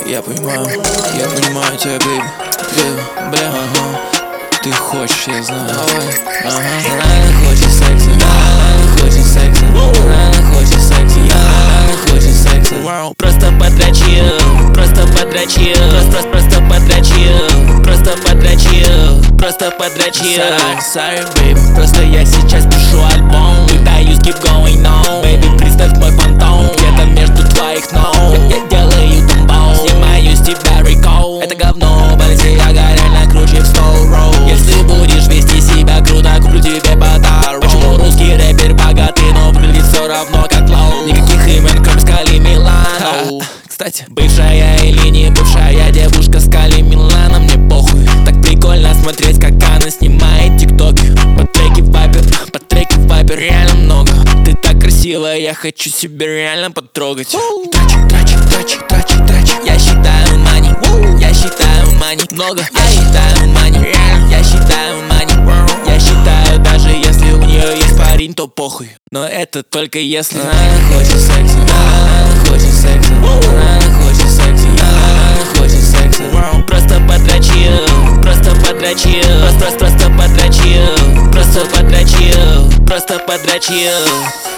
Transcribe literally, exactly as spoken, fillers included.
Я понимаю, я понимаю тебя, бейби. Yeah, бля, ага. Ты хочешь, я знаю. Ага. Она хочет секса, она хочет секса, она хочет секса, она хочет секса. Просто подрочил, просто подрочил, просто, просто подрочил, просто подрочил, просто подрочил. Sorry, sorry, baby. Просто я сейчас пишу альбом, пытаюсь keep going on. Baby, представь мой фантом где-то между твоих ног. Я, я делаю тамбов, снимаю с тебя рекол. Это говно, Balenciaga реально круче в Slow Roll. Если будешь вести себя круто, куплю тебе подарок. Почему русский рэпер богатый, но выглядит все равно как лоу? Никаких имен, кроме Скали Милана. Кстати, бывшая или не бывшая девушка Скали Милана, мне похуй. Так прикольно смотреть, как она снимает тиктоки. Под треки вайпер, под треки вайпер реально много. Ты так красивая, я хочу себе реально потрогать. Трачу, трачу, трачу, трачу, трачу. Я считаю мани, я считаю мани много. Я считаю мани, реально, я считаю мани. Я считаю, даже если у нее есть парень, то похуй. Но это только если она хочет секса, она хочет секса, она хочет секса, она хочет секса. Просто подрочил, просто подрочил, просто, просто подрочил, просто подрочил, просто подрочил.